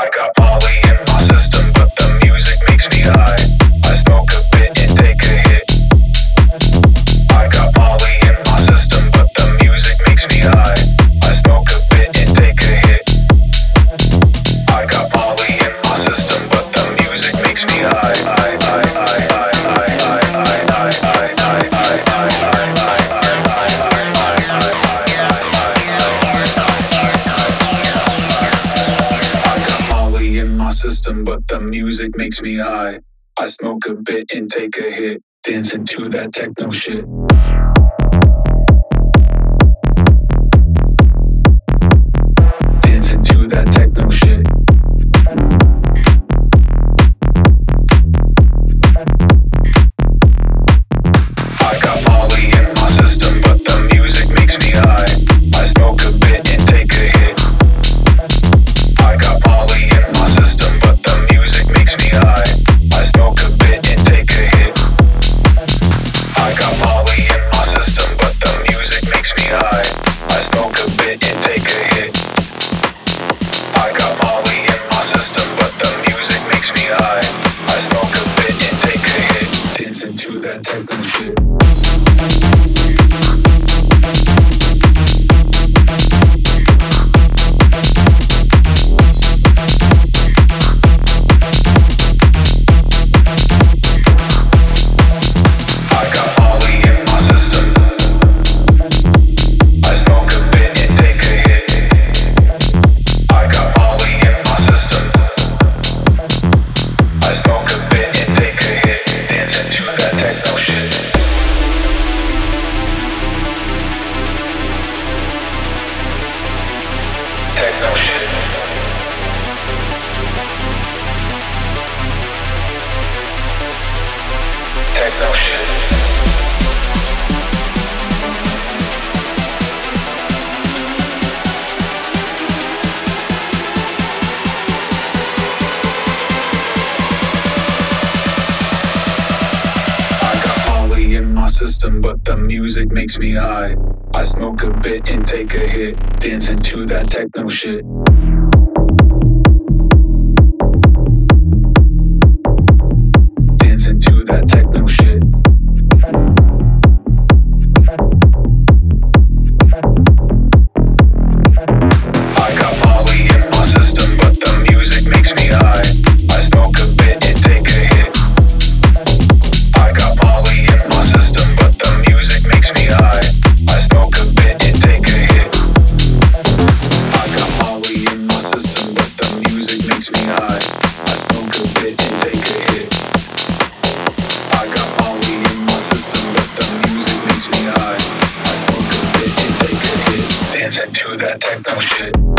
I got Molly in my system, but the music makes me high. I smoke a bit and take a hit. I got Molly in my system, but the music makes me high. I smoke a bit and take a hit. I got Molly in my system, but the music makes me high. System, but the music makes me high. I smoke a bit and take a hit, dancing to that techno shit. Dancing to that techno shit. I got Molly in my system, but the music makes me high. I smoke a bit and take a hit. I got Molly in my system, but the music makes me high. I smoke a bit and take a hit. I got Molly in my system, but the music makes me high. I smoke a bit and take a hit. I got Molly in my system, but the music makes me high. I smoke a bit and take a hit, dancing to that techno shit. Techno shit. Techno shit. I got Molly in my system, but the music makes me high. I smoke a bit and take a hit, dancing to that techno shit. Dancing to that techno shit. I got Molly in my system, but the music makes me high. I smoke a bit and take a hit. I got Molly in my system, but the music makes me high. I smoke a bit and take a hit. I got Molly in my system, but the music makes me high. I smoke a bit and take a hit. I got Molly in my system, but the music makes me high. I smoke a bit and take a hit, dancing to that techno shit.